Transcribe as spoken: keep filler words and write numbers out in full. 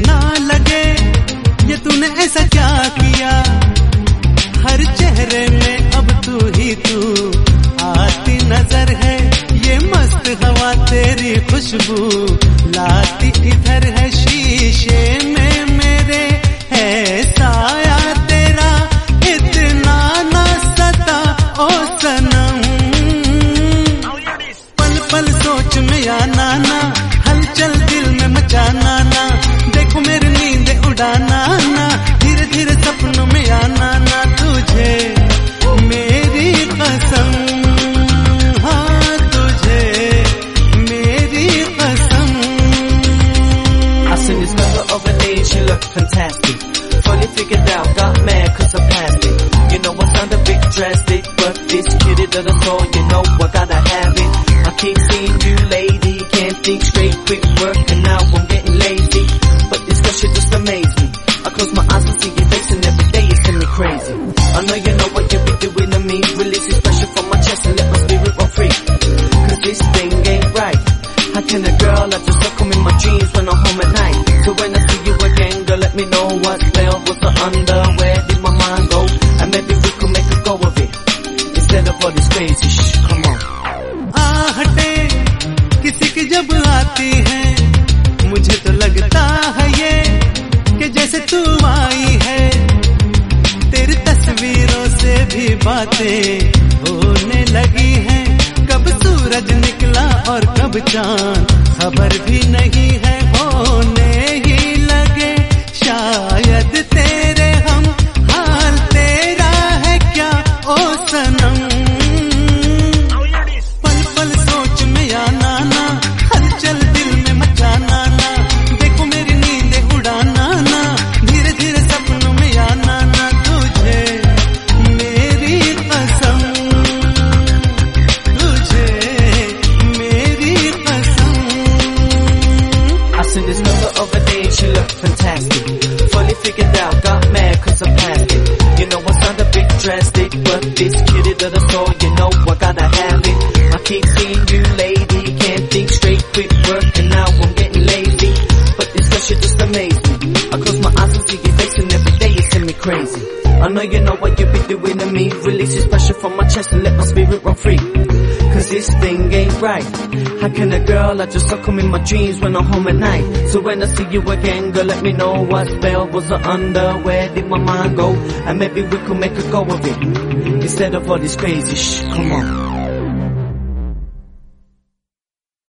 ना लगे ये तूने ऐसा क्या किया। हर चेहरे में अब तू ही तू आती नजर है, ये मस्त हवा तेरी खुशबू लाती इधर है। शीशे में मेरे है साया तेरा, इतना ना सता ओ सनम। पल पल सोच में आना ना, हलचल दिल में मचाना ना, देखो मेरी नींद उड़ाना ना, धीरे धीरे सपनों में आना ना। तुझे मेरी कसम, हाँ तुझे मेरी कसम। I seen this girl the other day, she looked fantastic. Fully figured out, got mad cause I passed it. You know I sound a bit drastic, but this kitty that I saw, you know I gotta have it. I keep seeing you lady, can't think straight, quit work and now I'm getting lazy. But this girl, she just amazed me. I close my eyes and see your face and every day it's send me crazy. I know you know what you be doing to me, releasing pressure from my chest and let my spirit run free. Cause this thing ain't right. How can a girl I just look come in my dreams when I'm home at night? So when I see you again, girl, let me know what spell was the under, where did my mind go? And maybe we could make a go of it instead of all this crazy shh. Come on. आहटे किसी की जब आती है, मुझे तो लगता है ये कि जैसे तू आई है। तेरी तस्वीरों से भी बातें होने लगी हैं, कब सूरज निकला और कब चांद खबर भी नहीं है। होने ही लगे शायद तेरे हम, हाल तेरा है क्या ओ सनम। पल पल सोच में आना ना, हलचल दिल में मचाना ना, देखो मेरी नींद उड़ाना ना, धीरे धीरे सपनों में आना ना। तुझे मेरी कसम, तुझे मेरी कसम। I seen this girl the other day, she looked fantastic. Fully figured out, got mad cause I passed it. You know I sound a bit drastic, but this kitty that I saw, you know I gotta have it. I keep seeing you lady, can't think straight, quit work and now I'm getting lazy. But this girl, she just amazed me. I close my eyes and see your face and every day you send me crazy. I know you know what you be doing to me, release this pressure from my chest and let my spirit run free. Cause this thing ain't right. How can a girl I just saw come in my dreams when I'm home at night? So when I see you again, girl, let me know what spell was the under, where did my mind go? And maybe we could make a go of it instead of all this crazy shh. Come on.